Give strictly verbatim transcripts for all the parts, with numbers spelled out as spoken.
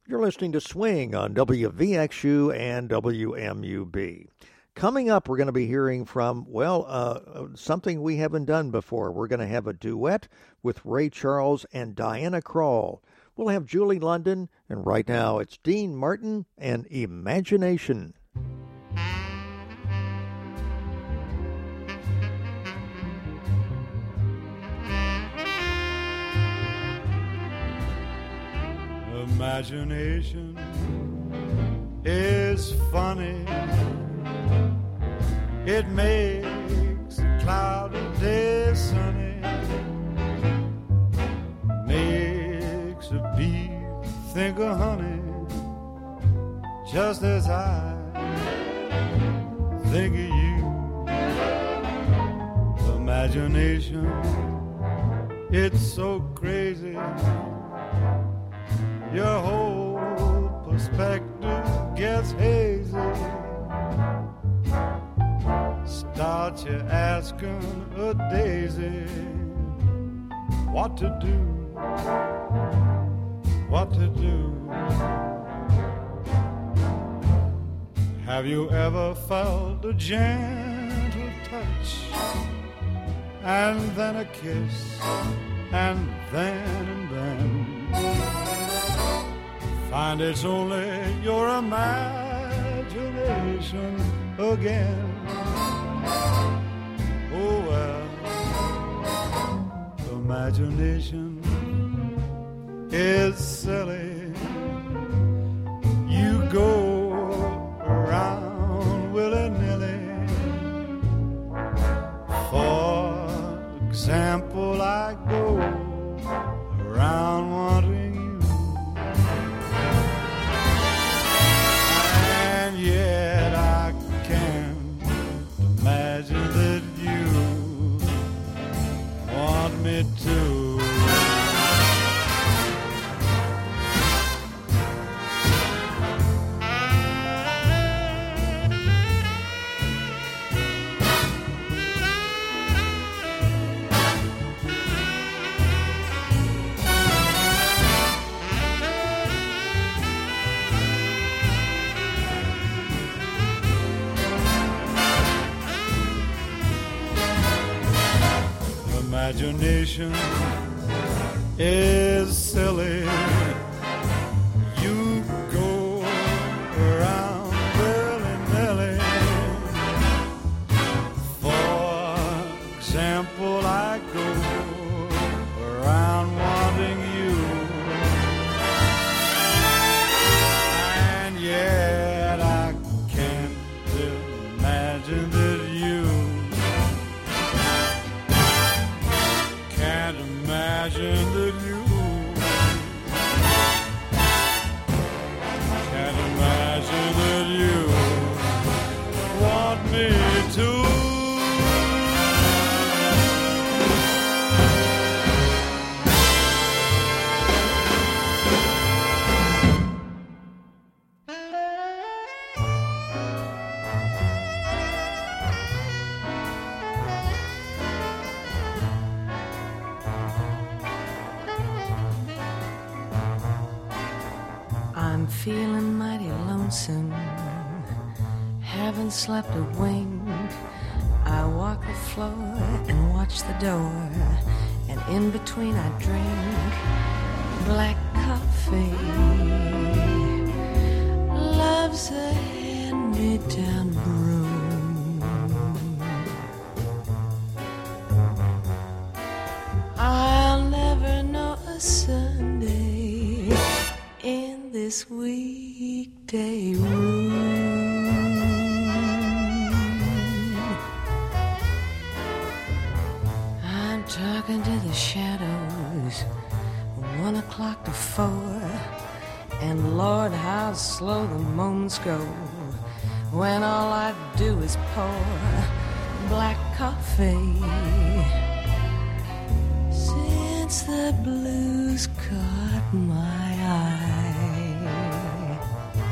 You're listening to Swing on W V X U and W M U B. Coming up, we're going to be hearing from, well, uh, something we haven't done before. We're going to have a duet with Ray Charles and Diana Krall. We'll have Julie London, and right now it's Dean Martin and Imagination. Imagination is funny. It makes a cloudy day sunny. Makes a bee think of honey, just as I think of you. Imagination, it's so crazy. Your whole perspective gets hazy. Start you asking a daisy what to do, what to do. Have you ever felt a gentle touch, and then a kiss, and then and then find it's only your imagination again? Oh well, imagination is silly. You go around willy-nilly. For example, I go around wanting you, and yet I can't imagine that you want me to. Imagination is silly. You go around willy-nilly. For example, I go around wanting you, and yet I can't imagine that you imagine that you can't imagine that you want me to. Feeling mighty lonesome, haven't slept a wink. I walk the floor and watch the door, and in between I drink black coffee. Love's a hand-me-down broom. I'll never know a Sunday in this weekday room. I'm talking to the shadows, one o'clock to four, and Lord, how slow the moments go when all I do is pour black coffee. Since the blues caught my eye,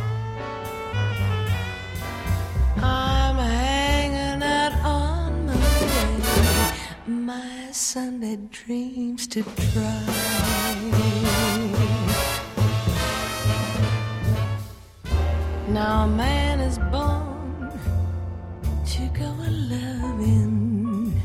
I'm hanging out on my way, my Sunday dreams to try. Now a man is born to go a-loving,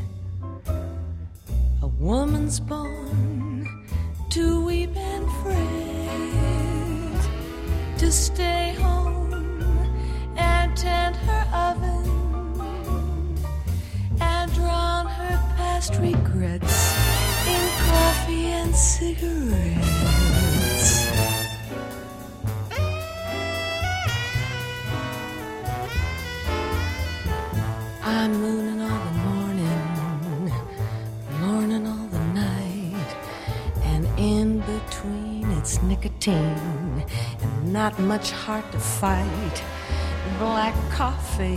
a woman's born to weep and fret, to stay home and tend her oven and drown her past regrets in coffee and cigarettes. I'm mooning all the morning, morning all the night, and in between it's nicotine and not much heart to fight. Black coffee,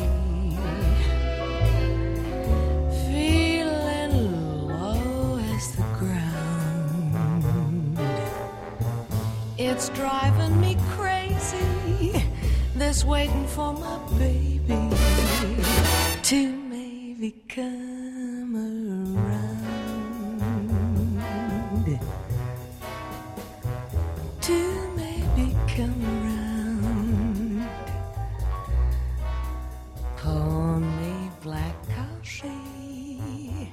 feeling low as the ground. It's driving me crazy, this waiting for my baby to maybe come around, to maybe come around. Pour me black coffee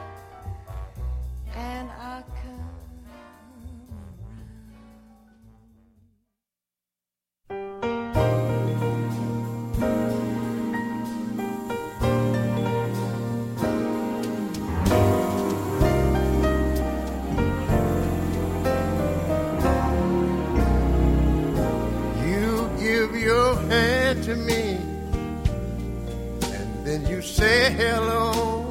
and I'll come to me, and then you say hello,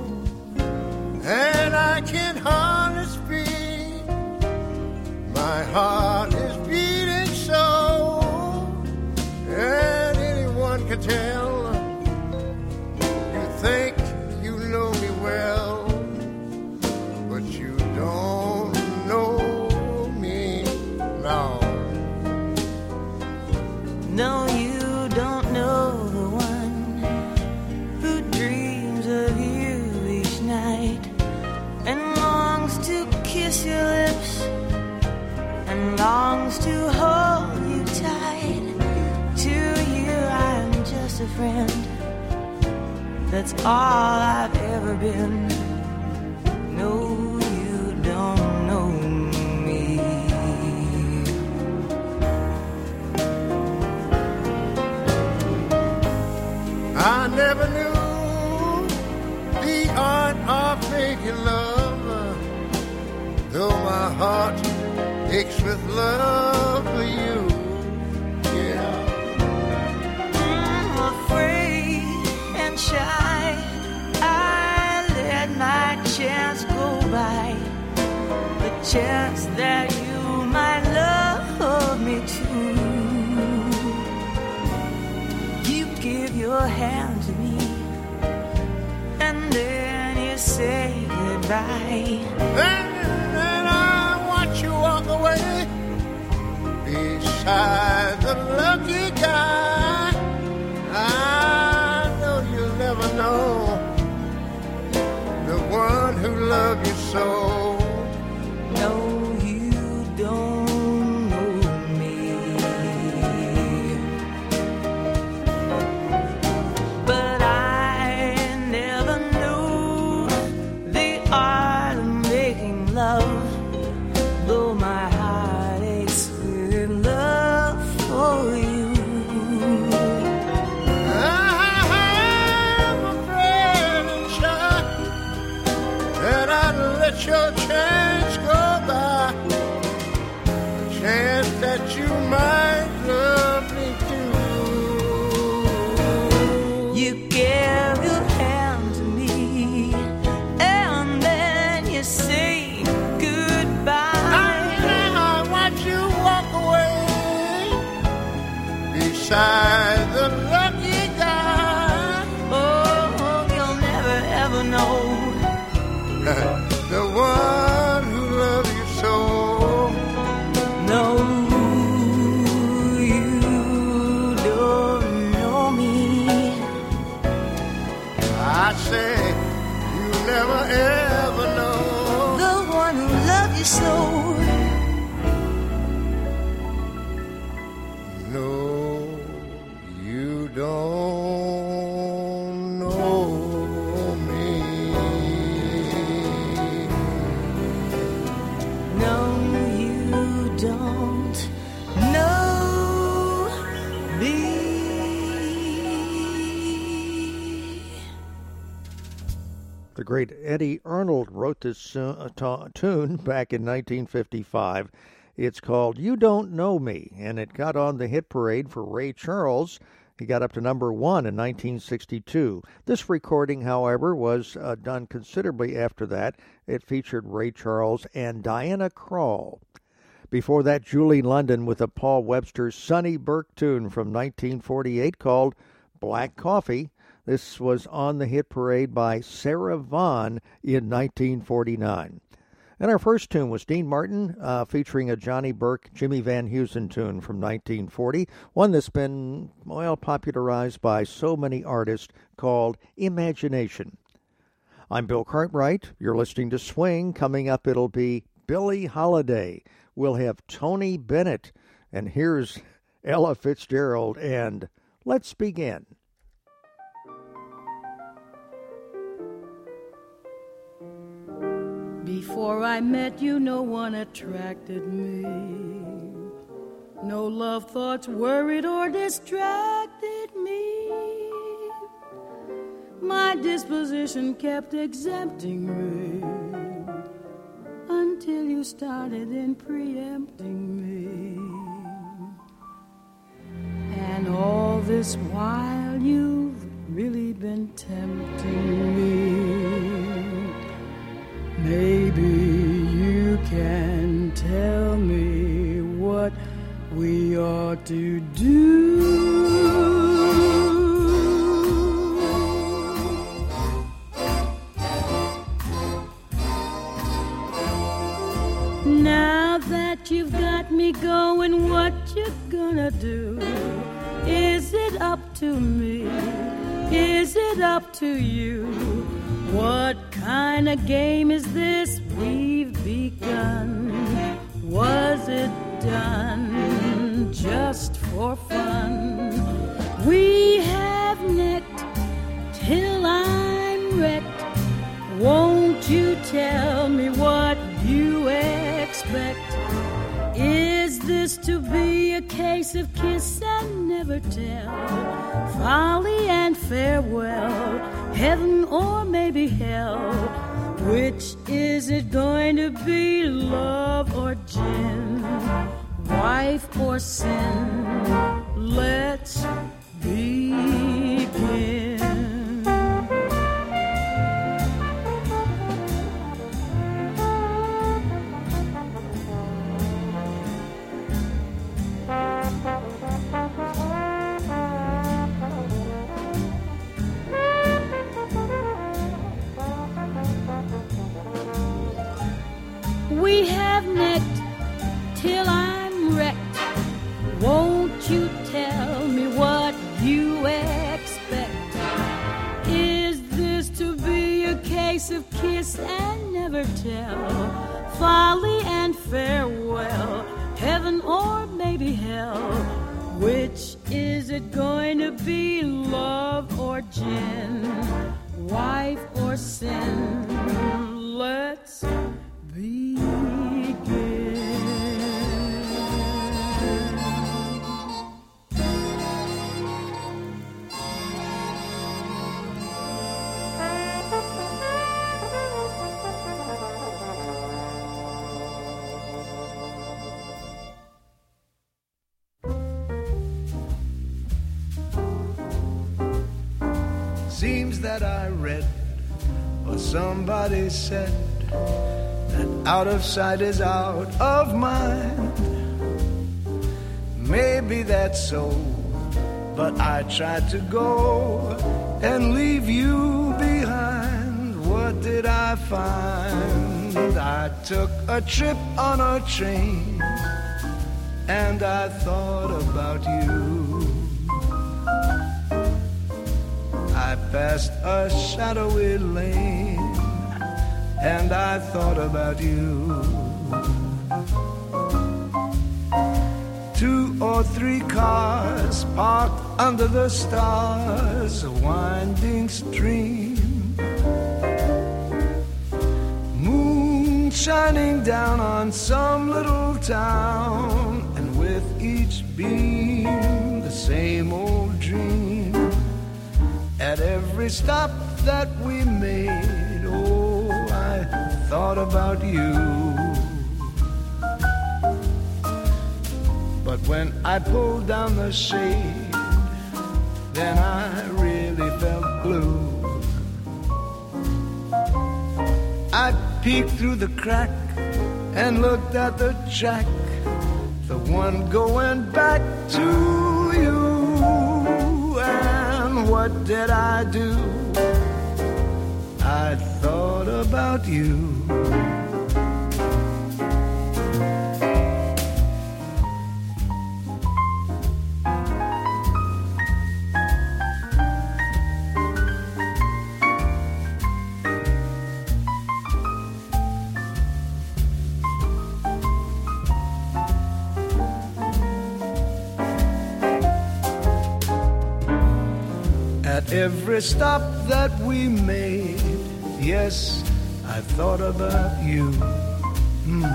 and I can hardly speak. My heart is beating so, and anyone can tell. You think you know me well, but you don't know me. No, no, you your lips and longs to hold you tight. To you I'm just a friend, that's all I've ever been. No, you don't know me. I never knew the art of making love, though my heart aches with love for you. Yeah, I'm afraid and shy, I let my chance go by, the chance that you might love me too. You give your hand to me, and then you say goodbye. You walk away beside the lucky guy. I know you'll never know the one who loved you so. No, you don't know me, but I never knew the art of making love. Though my heart aches with love for you, I'm afraid and shy that I'd let your chance go by, a chance that you might love me too. you gave your hand to me, and then you say goodbye. Beside the lucky guy. Oh, you'll never ever know the one who loves you so. No, you don't know me. I say you'll never ever know the one who loves you so. No. don't know me. No, you don't know me. The great Eddie Arnold wrote this uh, t- tune back in nineteen fifty-five. It's called You Don't Know Me, and it got on the hit parade for Ray Charles. He got up to number one in nineteen sixty-two. This recording, however, was uh, done considerably after that. It featured Ray Charles and Diana Krall. Before that, Julie London with a Paul Webster Sonny Burke tune from nineteen forty-eight called Black Coffee. This was on the hit parade by Sarah Vaughan in nineteen forty-nine. And our first tune was Dean Martin uh, featuring a Johnny Burke, Jimmy Van Heusen tune from nineteen forty, one that's been, well, popularized by so many artists, called Imagination. I'm Bill Cartwright. You're listening to Swing. Coming up, it'll be Billie Holiday. We'll have Tony Bennett. And here's Ella Fitzgerald, and let's begin. Before I met you, no one attracted me. No love thoughts worried or distracted me. My disposition kept exempting me until you started in preempting me. And all this while you've really been tempting me. Maybe you can tell me what we ought to do. Now that you've got me going, what you gonna do? Is it up to me? Is it up to you? What kind of game is this we've begun? Was it done just for fun? We have necked till I'm wrecked. Won't you tell me what you expect? Is this to be a case of kiss and never tell? Folly and farewell, heaven or maybe hell? Which is it going to be, love or gin, wife or sin? Let's begin. We have necked till I'm wrecked. Won't you tell me what you expect? Is this to be a case of kiss and never tell? Folly and farewell, heaven or maybe hell? Which is it going to be, love or gin, wife or sin? Let's begin. Seems that I read or somebody said that out of sight is out of mind. Maybe that's so, but I tried to go and leave you behind. What did I find? I took a trip on a train and I thought about you. I passed a shadowy lane and I thought about you. Two or three cars parked under the stars, a winding stream, moon shining down on some little town, and with each beam the same old dream. At every stop that we made, oh, I thought about you. But when I pulled down the shade, then I really felt blue. I peeked through the crack and looked at the track, the one going back to you. And what did I do? I thought about you. Every stop that we made, yes, I thought about you. Mm.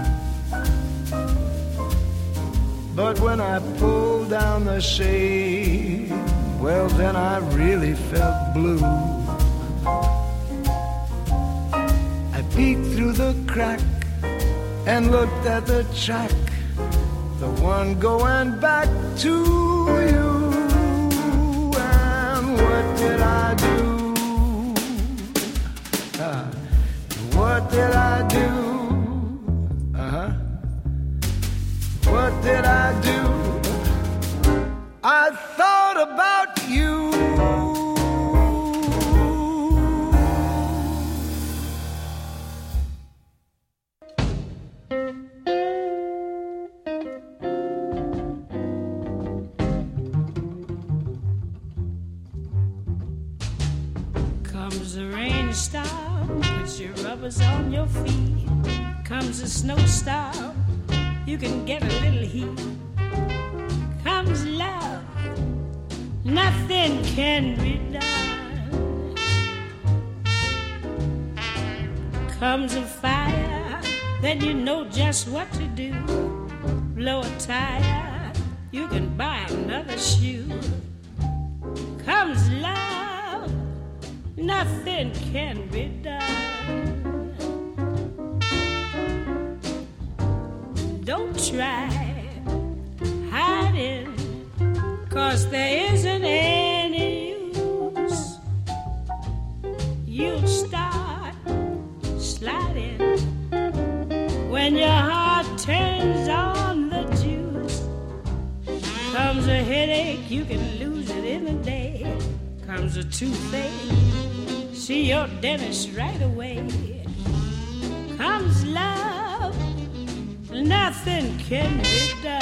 But when I pulled down the shade, well, then I really felt blue. I peeked through the crack and looked at the track, the one going back to you. What did I do? Uh, what did I do? Uh-huh. What did I do? I thought about you. On your feet comes a snowstorm, you can get a little heat. Comes love, nothing can be done. Comes a fire, then you know just what to do. Blow a tire, you can buy another shoe. Comes love, nothing can be done. Don't try hiding, 'cause there isn't any use. You'll start sliding when your heart turns on the juice. Comes a headache, you can lose it in a day. Comes a toothache, see your dentist right away. Comes love, nothing can be done.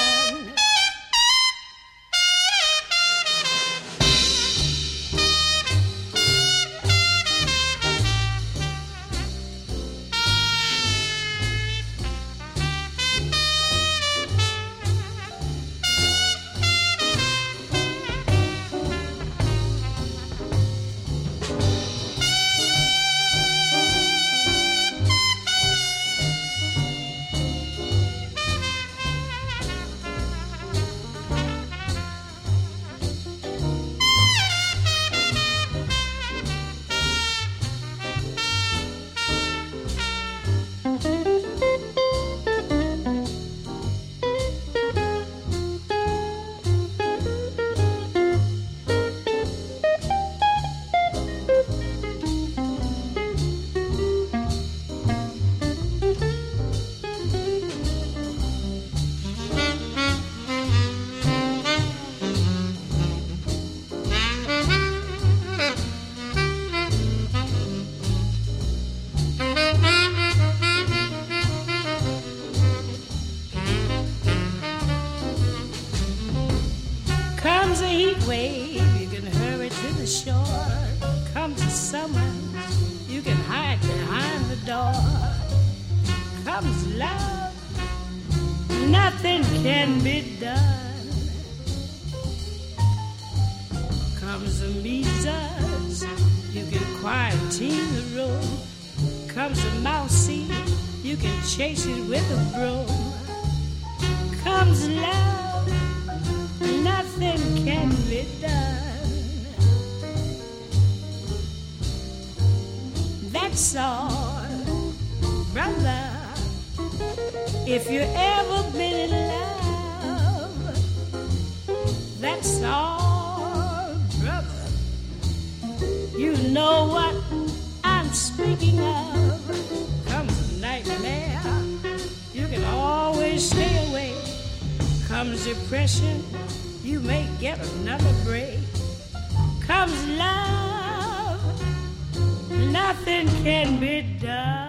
Comes love, nothing can be done. Comes the meters, you can quarantine the room. Comes the mousey, you can chase it with a broom. Comes love, nothing can be done. That's all, brother. If you ever been in love, that's all, brother. You know what I'm speaking of. Comes a nightmare, you can always stay away. Comes depression, you may get another break. Comes love, nothing can be done.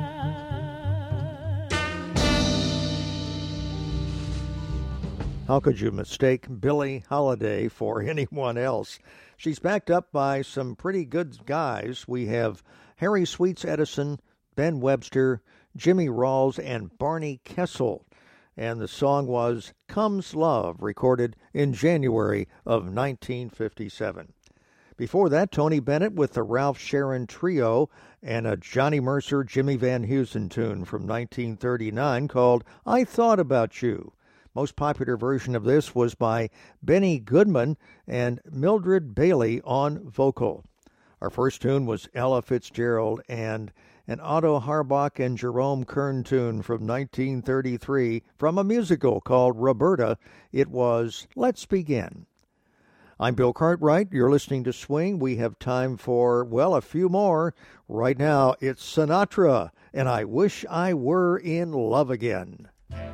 How could you mistake Billie Holiday for anyone else? She's backed up by some pretty good guys. We have Harry Sweets Edison, Ben Webster, Jimmy Rawls, and Barney Kessel. And the song was Comes Love, recorded in January of nineteen fifty-seven. Before that, Tony Bennett with the Ralph Sharon Trio and a Johnny Mercer, Jimmy Van Heusen tune from nineteen thirty-nine called I Thought About You. Most popular version of this was by Benny Goodman and Mildred Bailey on vocal. Our first tune was Ella Fitzgerald and an Otto Harbach and Jerome Kern tune from nineteen thirty-three from a musical called Roberta. It was Let's Begin. I'm Bill Cartwright. You're listening to Swing. We have time for, well, a few more. Right now, it's Sinatra, and I Wish I Were in Love Again.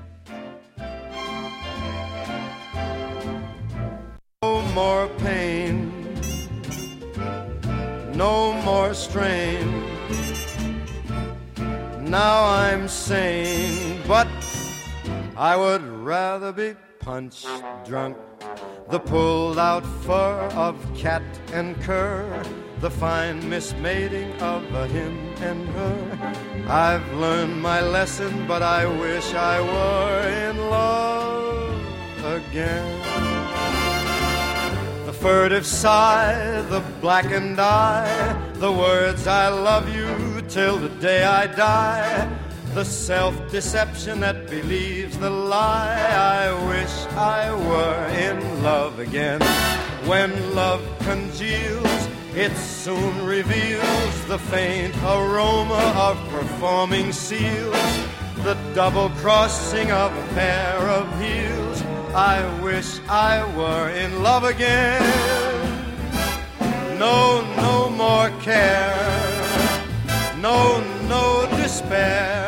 No more pain, no more strain. Now I'm sane, but I would rather be punch drunk. The pulled out fur of cat and cur, the fine mismating of a him and her. I've learned my lesson, but I wish I were in love again. The furtive sigh, the blackened eye, the words I love you till the day I die, the self-deception that believes the lie. I wish I were in love again. When love congeals, it soon reveals the faint aroma of performing seals, the double crossing of a pair of heels. I wish I were in love again. No, no more care, no, no despair.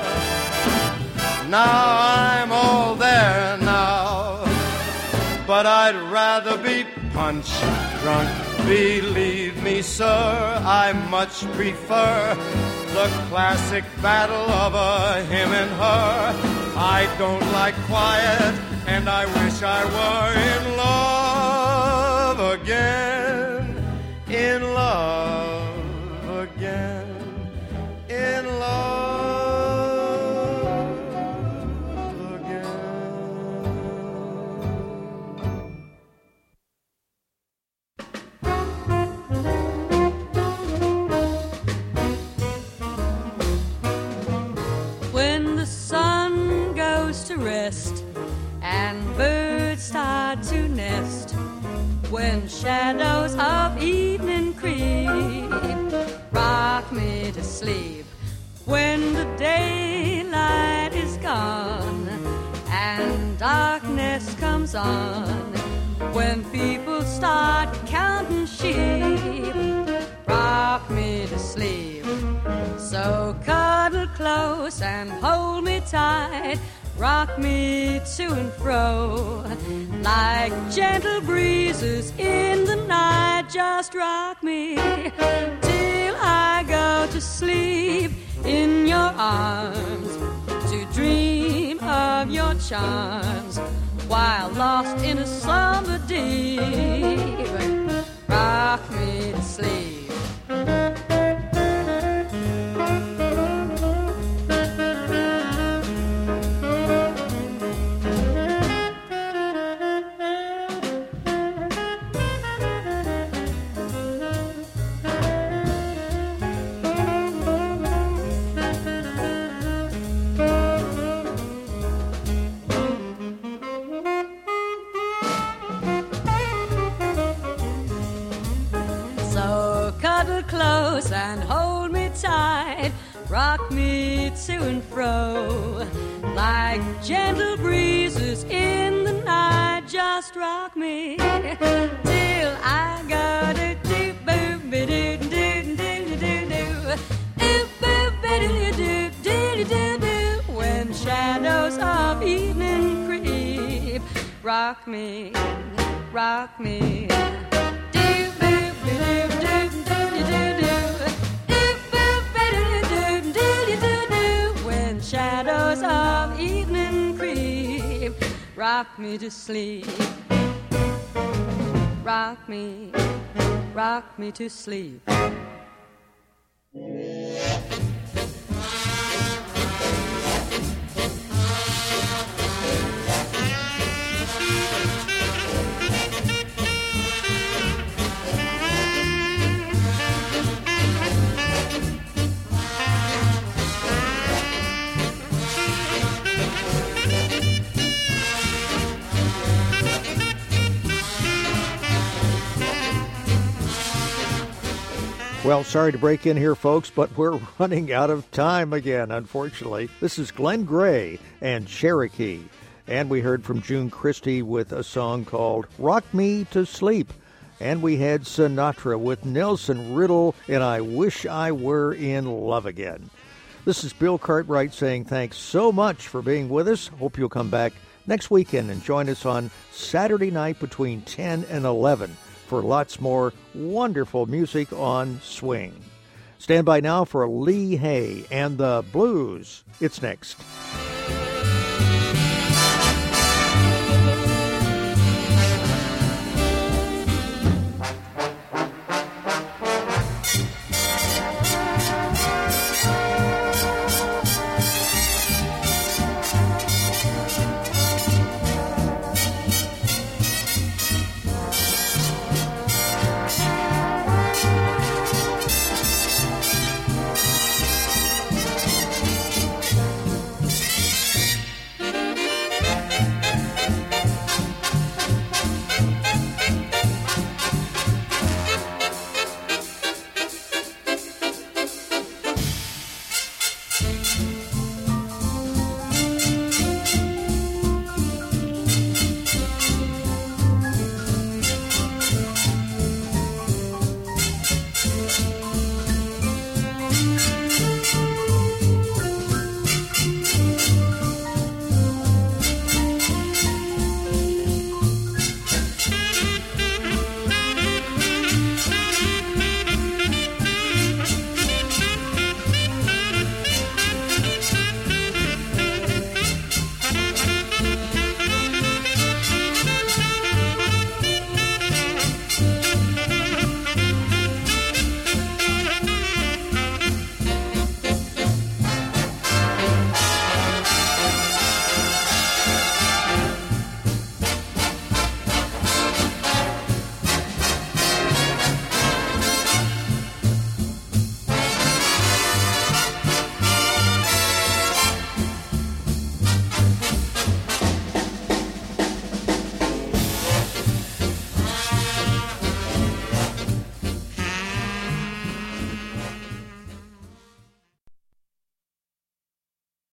Now I'm all there now, but I'd rather be punch drunk. Believe me, sir, I much prefer the classic battle of a him and her. I don't like quiet, and I wish I were in love again, in love again, in love again. When the sun goes to rest and birds start to nest, when shadows of evening creep, rock me to sleep. When the daylight is gone and darkness comes on, when people start counting sheep, rock me to sleep. So cuddle close and hold me tight, rock me to and fro, like gentle breezes in the night. Just rock me till I go to sleep in your arms, to dream of your charms, while lost in a slumber deep. Rock me to sleep. close and hold me tight. Rock me to and fro like gentle breezes in the night. Just rock me till I go do do boo be do do do do do do boo be do do do do do. When shadows of evening creep, rock me, rock me. Shadows of evening creep, rock me to sleep. Rock me, rock me to sleep. Well, sorry to break in here, folks, but we're running out of time again, unfortunately. This is Glenn Gray and Cherokee. And we heard from June Christie with a song called Rock Me to Sleep. And we had Sinatra with Nelson Riddle and I Wish I Were in Love Again. This is Bill Cartwright saying thanks so much for being with us. Hope you'll come back next weekend and join us on Saturday night between ten and eleven. For lots more wonderful music on swing. Stand by now for Lee Hay and the Blues. It's next.